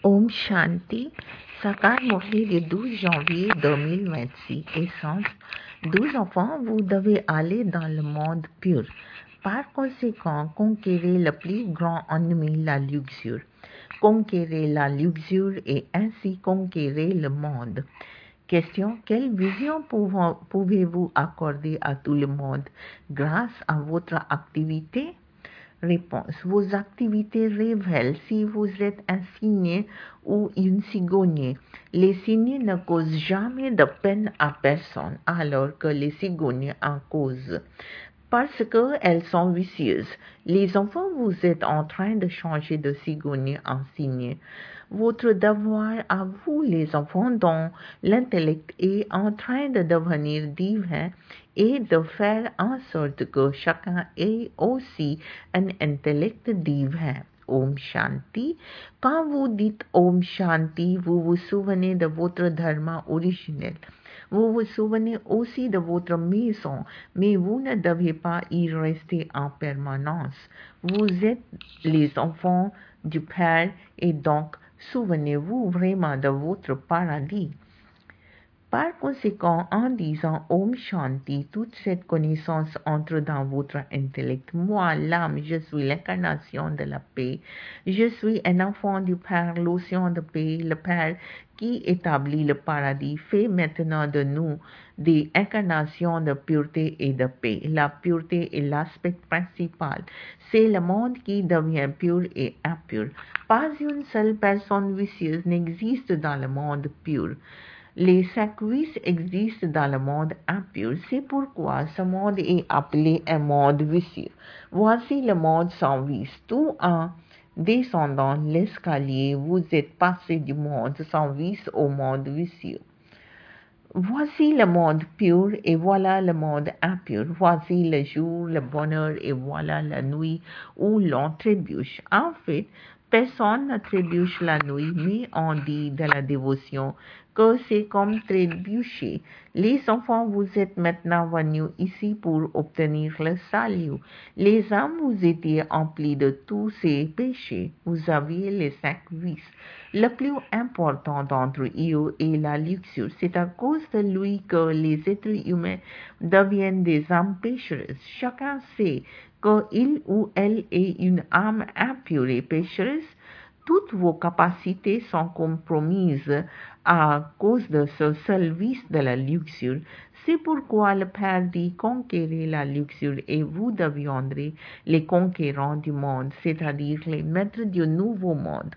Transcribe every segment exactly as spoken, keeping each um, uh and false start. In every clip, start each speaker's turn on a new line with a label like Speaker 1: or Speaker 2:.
Speaker 1: Om Shanti, Sakar Mohi le douze janvier deux mille vingt-six. Essence, douze enfants, vous devez aller dans le monde pur. Par conséquent, conquérez le plus grand ennemi, la luxure. Conquérez la luxure et ainsi conquérez le monde. Question, quelle vision pouvez-vous accorder à tout le monde grâce à votre activité? Réponse. Vos activités révèlent si vous êtes un cygne ou une cigogne. Les cygnes ne causent jamais de peine à personne, alors que les cigognes en causent, parce qu'elles sont vicieuses. Les enfants, vous êtes en train de changer de cigogne en cygne. Votre devoir à vous, les enfants, dont l'intellect est en train de devenir divin, est de faire en sorte que chacun ait aussi un intellect divin. Om Shanti. Quand vous dites Om Shanti, vous vous souvenez de votre dharma originel. Vous vous souvenez aussi de votre maison, mais vous ne devez pas y rester en permanence. Vous êtes les enfants du Père et donc souvenez-vous vraiment de votre paradis. Par conséquent, en disant Om Shanti, toute cette connaissance entre dans votre intellect. Moi, l'âme, je suis l'incarnation de la paix. Je suis un enfant du Père, l'océan de paix, le Père qui établit le paradis, fait maintenant de nous des incarnations de pureté et de paix. La pureté est l'aspect principal. C'est le monde qui devient pur et impur. Pas une seule personne vicieuse n'existe dans le monde pur. Les cinq vices existent dans le monde impur. C'est pourquoi ce monde est appelé un monde vicieux. Voici le monde sans vice. Tout en descendant l'escalier, vous êtes passé du monde sans vice au monde vicieux. Voici le monde pur et voilà le monde impur. Voici le jour, le bonheur et voilà la nuit où l'on trébuche. En fait, personne ne trébuche la nuit, mais on dit de la dévotion que c'est comme trébucher. Les enfants, vous êtes maintenant venus ici pour obtenir le salut. Les âmes, vous étiez emplis de tous ces péchés. Vous aviez les cinq vices. Le plus important d'entre eux est la luxure. C'est à cause de lui que les êtres humains deviennent des âmes pécheresses. Chacun sait qu'il ou elle est une âme impure et pécheresse. Toutes vos capacités sont compromises à cause de ce seul vice de la luxure. C'est pourquoi le Père dit conquérez la luxure et vous deviendrez les conquérants du monde, c'est-à-dire les maîtres du nouveau monde.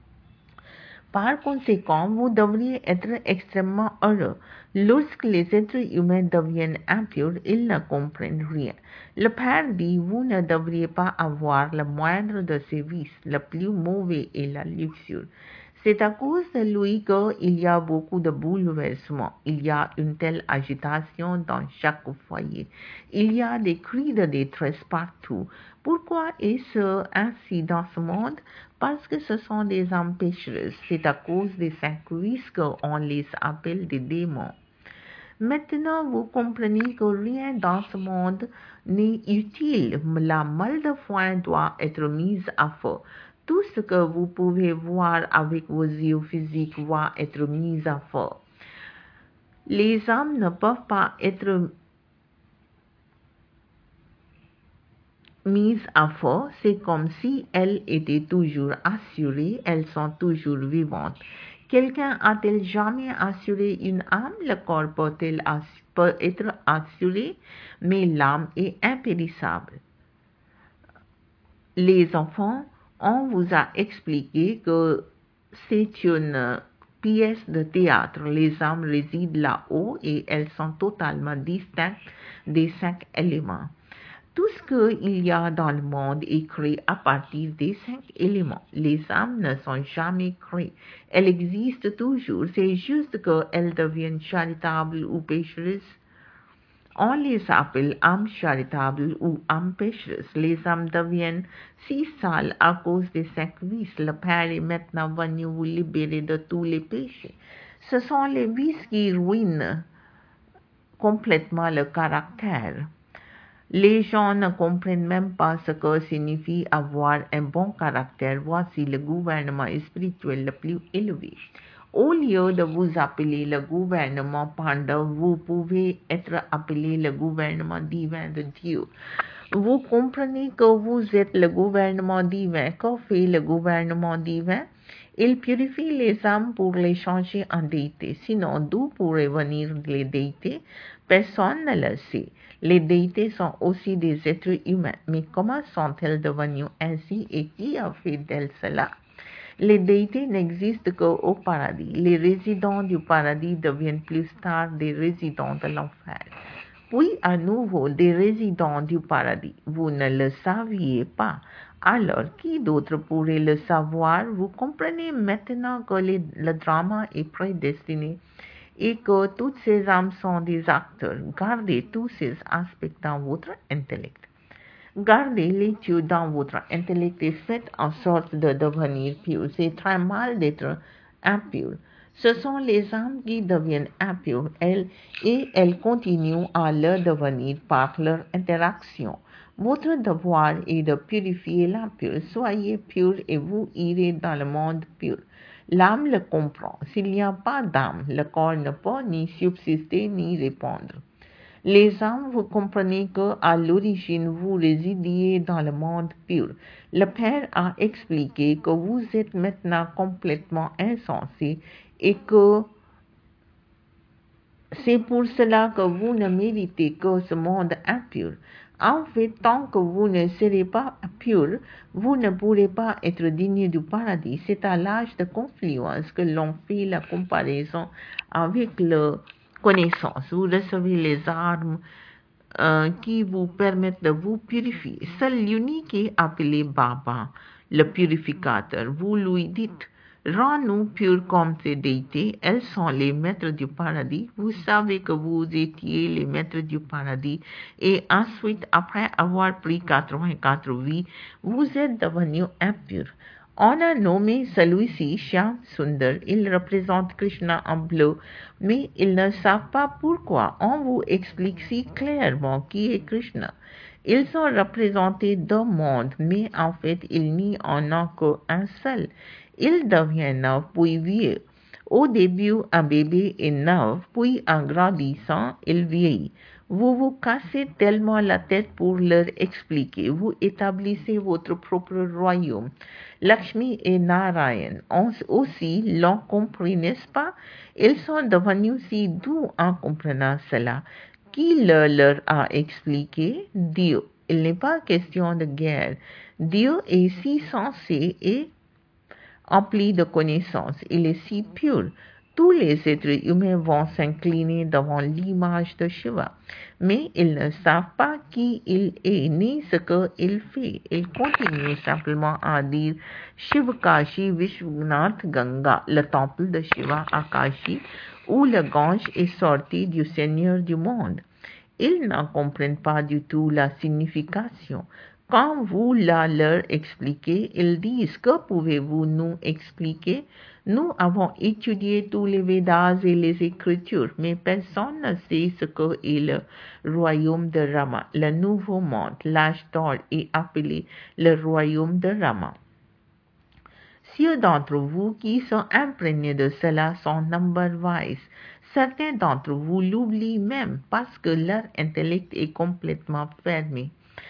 Speaker 1: Par conséquent, vous devriez être extrêmement heureux. Lorsque les êtres humains deviennent impurs, ils ne comprennent rien. Le Père dit, vous ne devriez pas avoir le moindre de ces vices. Le plus mauvais est la luxure. C'est à cause de lui qu'il y a beaucoup de bouleversements. Il y a une telle agitation dans chaque foyer. Il y a des cris de détresse partout. Pourquoi est-ce ainsi dans ce monde? Parce que ce sont des âmes péchereuses. C'est à cause des cinq vices qu'on les appelle des démons. Maintenant, vous comprenez que rien dans ce monde n'est utile. La malle de foin doit être mise à feu. Tout ce que vous pouvez voir avec vos yeux physiques va être mis à feu. Les âmes ne peuvent pas être mises à feu. C'est comme si elles étaient toujours assurées, elles sont toujours vivantes. Quelqu'un a-t-il jamais assuré une âme? Le corps peut-il peut être assuré, mais l'âme est impérissable. Les enfants, on vous a expliqué que c'est une pièce de théâtre. Les âmes résident là-haut et elles sont totalement distinctes des cinq éléments. Tout ce qu'il y a dans le monde est créé à partir des cinq éléments. Les âmes ne sont jamais créées. Elles existent toujours. C'est juste qu'elles deviennent charitables ou pécheresses. On les appelle âmes charitables ou âmes pécheresses. Les âmes deviennent si sales à cause des cinq vices. Le Père est maintenant venu vous libérer de tous les péchés. Ce sont les vices qui ruinent complètement le caractère. Les gens ne comprennent même pas ce que signifie avoir un bon caractère. Voici le gouvernement spirituel le plus élevé. Au lieu de vous appeler le gouvernement pandau, vous pouvez être appelé le gouvernement divin de Dieu. Vous comprenez que vous êtes le gouvernement divin. Que fait le gouvernement divin? Il purifie les âmes pour les changer en déités. Sinon, d'où pourraient venir les déités? Personne ne le sait. Les déités sont aussi des êtres humains. Mais comment sont-elles devenues ainsi et qui a fait d'elles cela? Les déités n'existent qu'au paradis. Les résidents du paradis deviennent plus tard des résidents de l'enfer. Puis à nouveau des résidents du paradis. Vous ne le saviez pas. Alors, qui d'autre pourrait le savoir? Vous comprenez maintenant que les, le drama est prédestiné et que toutes ces âmes sont des acteurs. Gardez tous ces aspects dans votre intellect. Gardez l'étude dans votre intellect et faites en sorte de devenir pur. C'est très mal d'être impur. Ce sont les âmes qui deviennent impures, elles, et elles continuent à le devenir par leur interaction. Votre devoir est de purifier l'impur. Soyez pur et vous irez dans le monde pur. L'âme le comprend. S'il n'y a pas d'âme, le corps ne peut ni subsister ni répondre. Les âmes, vous comprenez que à l'origine vous résidiez dans le monde pur. Le Père a expliqué que vous êtes maintenant complètement insensé et que c'est pour cela que vous ne méritez que ce monde impur. En fait, tant que vous ne serez pas pur, vous ne pourrez pas être digne du paradis. C'est à l'âge de confluence que l'on fait la comparaison avec la connaissance. Vous recevez les armes euh, qui vous permettent de vous purifier. Seul l'unique est appelé Baba, le purificateur. Vous lui dites: rends-nous purs comme tes déités. Elles sont les maîtres du paradis. Vous savez que vous étiez les maîtres du paradis et ensuite, après avoir pris quatre-vingt-quatre vies, vous êtes devenus impurs. On a nommé celui-ci Shyam Sundar. Il représente Krishna en bleu, mais ils ne savent pas pourquoi. On vous explique si clairement qui est Krishna. Ils sont représentés deux mondes, mais en fait, il n'y en a qu'un seul. Il devient neuf, puis vieux. Au début, un bébé est neuf, puis en grandissant, il vieillit. Vous vous cassez tellement la tête pour leur expliquer. Vous établissez votre propre royaume. Lakshmi et Narayan ont aussi l'ont compris, n'est-ce pas? Ils sont devenus si doux en comprenant cela. Qui le leur a expliqué? Dieu. Il n'est pas question de guerre. Dieu est si sensé et empli de connaissances. Il est si pur. Tous les êtres humains vont s'incliner devant l'image de Shiva, mais ils ne savent pas qui il est ni ce qu'il fait. Ils continuent simplement à dire Shivkashi Vishwanath Ganga, le temple de Shiva à Kashi, où le Gange est sorti du Seigneur du monde. Ils n'en comprennent pas du tout la signification. Quand vous la leur expliquez, ils disent: que pouvez-vous nous expliquer? Nous avons étudié tous les Védas et les Écritures, mais personne ne sait ce qu'est le royaume de Rama. Le nouveau monde, l'âge d'or, est appelé le royaume de Rama. Ceux d'entre vous qui sont imprégnés de cela sont number wise. Certains d'entre vous l'oublient même parce que leur intellect est complètement fermé.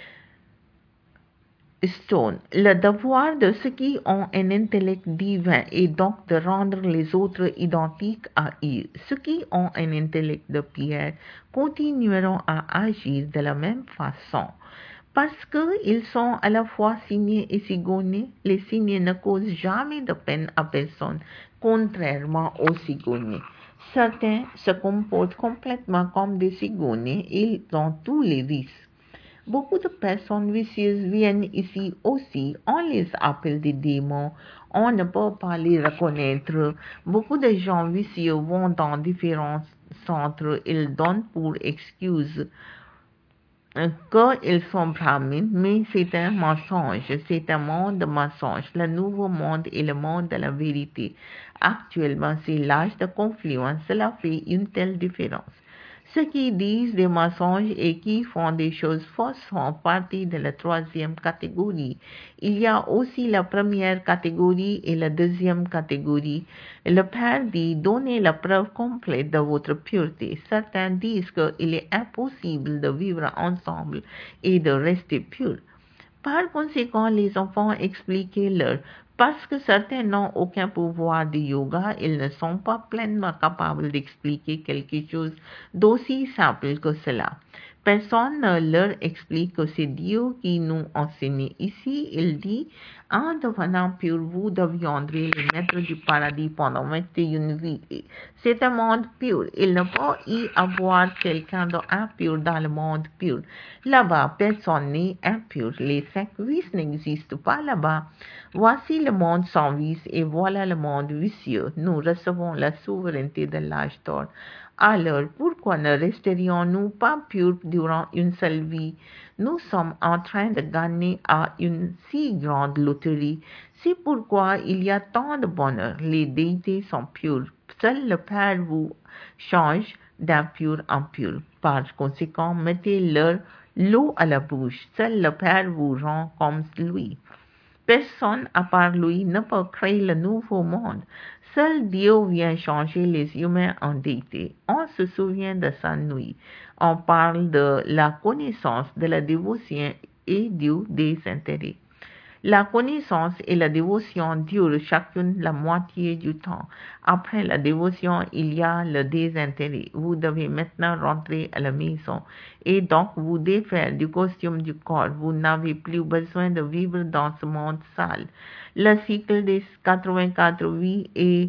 Speaker 1: Stone. Le devoir de ceux qui ont un intellect divin est donc de rendre les autres identiques à eux. Ceux qui ont un intellect de pierre continueront à agir de la même façon. Parce qu'ils sont à la fois signés et cigonnés, les signés ne causent jamais de peine à personne, contrairement aux cigonnés. Certains se comportent complètement comme des cigonnés et ils ont tous les vices. Beaucoup de personnes vicieuses viennent ici aussi. On les appelle des démons. On ne peut pas les reconnaître. Beaucoup de gens vicieux vont dans différents centres. Ils donnent pour excuse qu'ils sont brahmins, mais c'est un mensonge. C'est un monde de mensonges. Le nouveau monde est le monde de la vérité. Actuellement, c'est l'âge de confluence. Cela fait une telle différence. Ceux qui disent des mensonges et qui font des choses fausses font partie de la troisième catégorie. Il y a aussi la première catégorie et la deuxième catégorie. Le Père dit, donnez la preuve complète de votre pureté. Certains disent qu'il est impossible de vivre ensemble et de rester purs. Par conséquent, les enfants expliquez-leur, parce que certains n'ont aucun pouvoir de yoga, ils ne sont pas pleinement capables d'expliquer quelque chose d'aussi simple que cela. Personne ne leur explique que c'est Dieu qui nous enseigne. Ici, il dit, en devenant pur, vous deviendrez le maître du paradis pendant vingt et une vies. C'est un monde pur. Il ne peut y avoir quelqu'un d'impur dans le monde pur. Là-bas, personne n'est impur. Les cinq vices n'existent pas là-bas. Voici le monde sans vice et voilà le monde vicieux. Nous recevons la souveraineté de l'âge d'or. Alors, pourquoi ne resterions-nous pas purs durant une seule vie? Nous sommes en train de gagner à une si grande loterie. C'est pourquoi il y a tant de bonheur. Les déités sont pures. Seul le Père vous change d'impur en pur. Par conséquent, mettez-leur l'eau à la bouche. Seul le Père vous rend comme lui. Personne à part lui ne peut créer le nouveau monde. Seul Dieu vient changer les humains en déité. On se souvient de sa nuit. On parle de la connaissance, de la dévotion et du désintérêt. La connaissance et la dévotion durent chacune la moitié du temps. Après la dévotion, il y a le désintérêt. Vous devez maintenant rentrer à la maison et donc vous défaire du costume du corps. Vous n'avez plus besoin de vivre dans ce monde sale. Le cycle des quatre-vingt-quatre vies est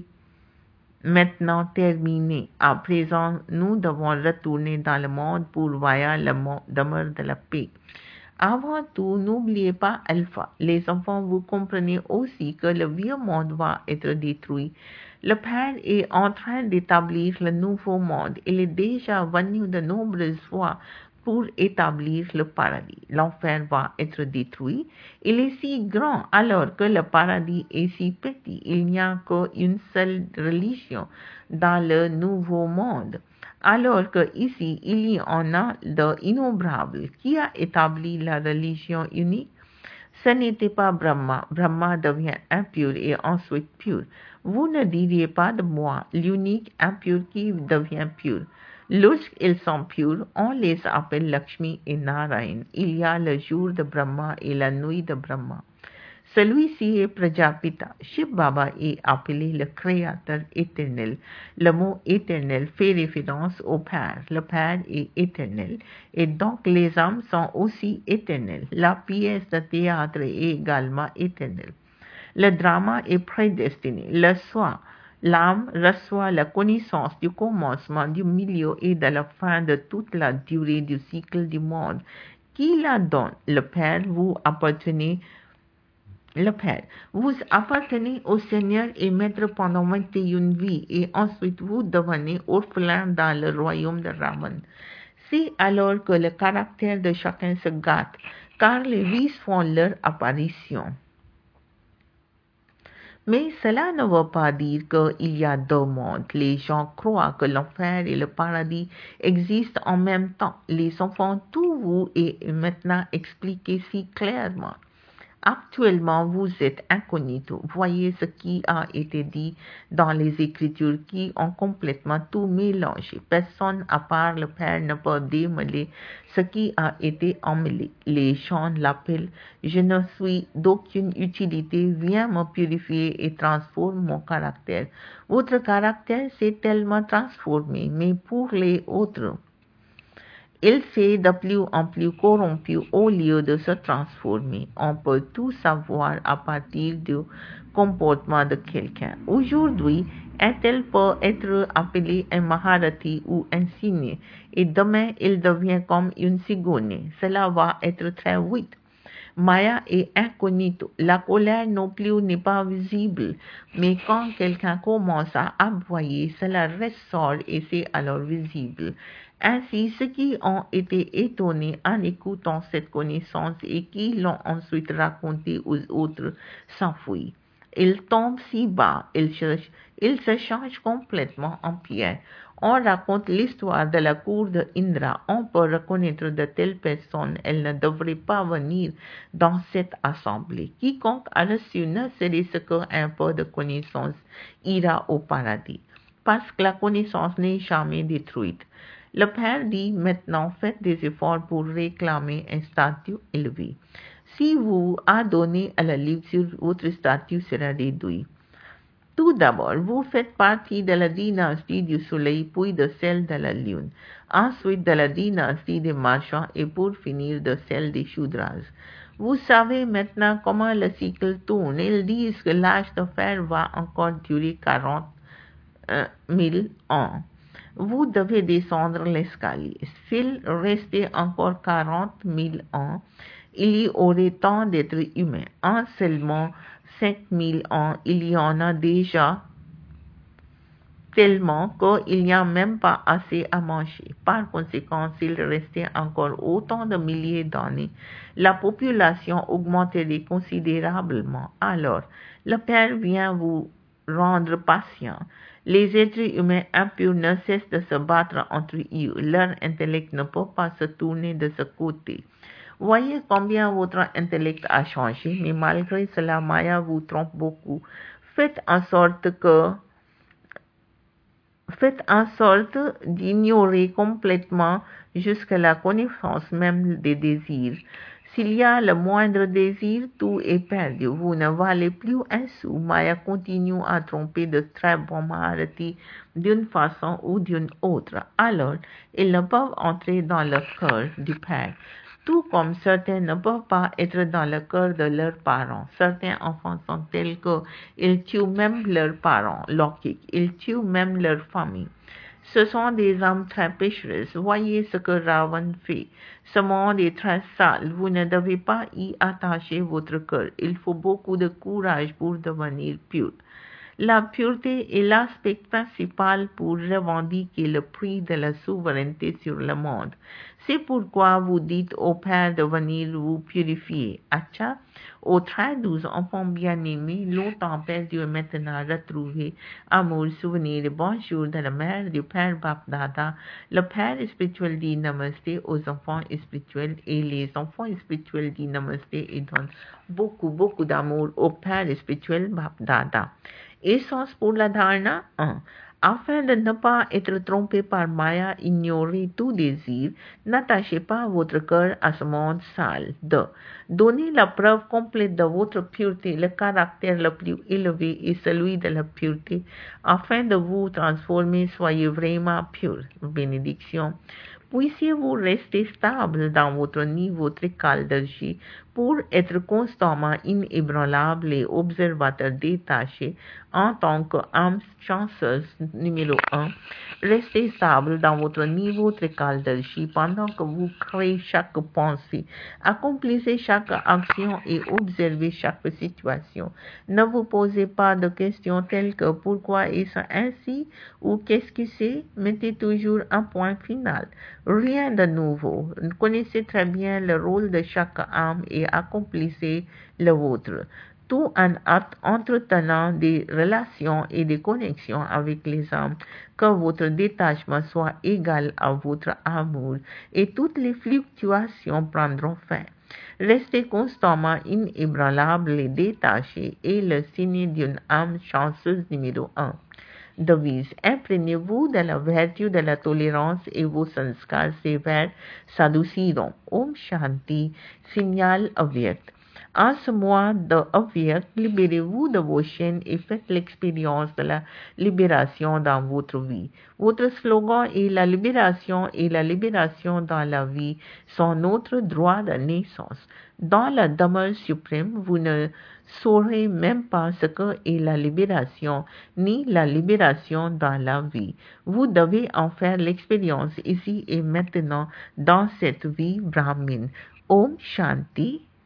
Speaker 1: maintenant terminé. À présent, nous devons retourner dans le monde pour voir la demeure de la paix. Avant tout, n'oubliez pas Alpha. Les enfants, vous comprenez aussi que le vieux monde va être détruit. Le Père est en train d'établir le nouveau monde. Il est déjà venu de nombreuses fois pour établir le paradis. L'enfer va être détruit. Il est si grand alors que le paradis est si petit. Il n'y a qu'une seule religion dans le nouveau monde. Alors que ici, il y en a d'innombrables. Qui a établi la religion unique? Ce n'était pas Brahma. Brahma devient impur et ensuite pur. Vous ne diriez pas de moi, l'unique impur qui devient pur. Lorsqu'ils sont purs, on les appelle Lakshmi et Narayan. Il y a le jour de Brahma et la nuit de Brahma. Celui-ci est Prajapita. Shiv Baba est appelé le Créateur éternel. Le mot éternel fait référence au Père. Le Père est éternel. Et donc les âmes sont aussi éternelles. La pièce de théâtre est également éternelle. Le drama est prédestiné. Le soi, l'âme reçoit la connaissance du commencement, du milieu et de la fin de toute la durée du cycle du monde. Qui la donne? Le Père, vous appartenez Le Père, vous appartenez au Seigneur et Maître pendant vingt et une vies et ensuite vous devenez orphelin dans le royaume de Raman. C'est alors que le caractère de chacun se gâte, car les vices font leur apparition. Mais cela ne veut pas dire qu'il y a deux mondes. Les gens croient que l'enfer et le paradis existent en même temps. Les enfants, tout vous est maintenant expliqué si clairement. Actuellement, vous êtes incognito. Voyez ce qui a été dit dans les Écritures qui ont complètement tout mélangé. Personne à part le Père ne peut démêler ce qui a été emmêlé. Les gens l'appellent « Je ne suis d'aucune utilité, viens me purifier et transforme mon caractère ». Votre caractère s'est tellement transformé, mais pour les autres, il s'est de plus en plus corrompu au lieu de se transformer. On peut tout savoir à partir du comportement de quelqu'un. Aujourd'hui, un tel peut être appelé un Maharati ou un cygne, et demain il devient comme une cigogne. Cela va être très vite. Maya est incognito. La colère non plus n'est pas visible, mais quand quelqu'un commence à aboyer, cela ressort et c'est alors visible. Ainsi, ceux qui ont été étonnés en écoutant cette connaissance et qui l'ont ensuite racontée aux autres s'enfuient. il tombe si bas, il se, il se change complètement en pierre. On raconte l'histoire de la cour de Indra. On peut reconnaître de telles personnes. Elles ne devraient pas venir dans cette assemblée. Quiconque a reçu ne serait-ce qu'un peu de connaissance ira au paradis, parce que la connaissance n'est jamais détruite. Le Père dit maintenant, faites des efforts pour réclamer un statut élevé. Si vous adonnez à la livre, votre statut sera réduit. Tout d'abord, vous faites partie de la dynastie du soleil, puis de celle de la lune, ensuite de la dynastie des marchands et pour finir de celle des Shudras. Vous savez maintenant comment le cycle tourne. Ils disent que l'âge de fer va encore durer quarante mille ans. Vous devez descendre l'escalier. S'il restait encore quarante mille ans, il y aurait tant d'êtres humains. En seulement cinq mille ans, il y en a déjà tellement qu'il n'y a même pas assez à manger. Par conséquent, s'il restait encore autant de milliers d'années, la population augmenterait considérablement. Alors, le Père vient vous rendre patient. Les êtres humains impurs ne cessent de se battre entre eux. Leur intellect ne peut pas se tourner de ce côté. Voyez combien votre intellect a changé, mais malgré cela, Maya vous trompe beaucoup. Faites en sorte que Faites en sorte d'ignorer complètement jusqu'à la connaissance même des désirs. S'il y a le moindre désir, tout est perdu. Vous ne valez plus un sou. Maya continue à tromper de très bons Maharati d'une façon ou d'une autre. Alors, ils ne peuvent entrer dans le cœur du Père. Tout comme certains ne peuvent pas être dans le cœur de leurs parents. Certains enfants sont tels qu'ils tuent même leurs parents, logiques. Ils tuent même leur famille. Ce sont des âmes très pécheresses. Voyez ce que Ravan fait. Ce monde est très sale. Vous ne devez pas y attacher votre cœur. Il faut beaucoup de courage pour devenir pur. La pureté est l'aspect principal pour revendiquer le prix de la souveraineté sur le monde. C'est pourquoi vous dites au Père de venir vous purifier. Acha, aux très douze enfants bien-aimés, longtemps perdus et maintenant retrouvés, amour, souvenir et bonjour de la mère du Père Bapdada, le Père spirituel dit Namasté aux enfants spirituels et les enfants spirituels dit Namasté et donnent beaucoup, beaucoup d'amour au Père spirituel Bapdada. Essence pour la dharana un. Afin de ne pas être trompé par Maya, ignorez tout désir, n'attachez pas votre cœur à ce monde sale. deux. Donnez la preuve complète de votre pureté. Le caractère le plus élevé est celui de la pureté. Afin de vous transformer, soyez vraiment pur. Bénédiction. Puissiez-vous rester stable dans votre niveau trikaldarshi pour être constamment inébranlable et observateur détaché en tant qu'âme chanceuse numéro un. Restez stable dans votre niveau trikaldarshi pendant que vous créez chaque pensée, accomplissez chaque action et observez chaque situation. Ne vous posez pas de questions telles que pourquoi est-ce ainsi ou qu'est-ce que c'est. Mettez toujours un point final. Rien de nouveau. Connaissez très bien le rôle de chaque âme et accomplissez le vôtre. Tout en entretenant des relations et des connexions avec les âmes, que votre détachement soit égal à votre amour et toutes les fluctuations prendront fin. Restez constamment inébranlable et détaché est le signe d'une âme chanceuse numéro un. Devise. Imprégnez-vous de la vertu de la tolérance et vos sanskars sévères s'adouciront. Om Shanti. Signal avyakt. En ce mois de avyakt, libérez-vous de vos chaînes et faites l'expérience de la libération dans votre vie. Votre slogan est la libération et la libération dans la vie sont notre droit de naissance. Dans la demeure suprême, vous ne saurez même pas ce qu'est la libération, ni la libération dans la vie. Vous devez en faire l'expérience ici et maintenant dans cette vie brahmine. Om Shanti.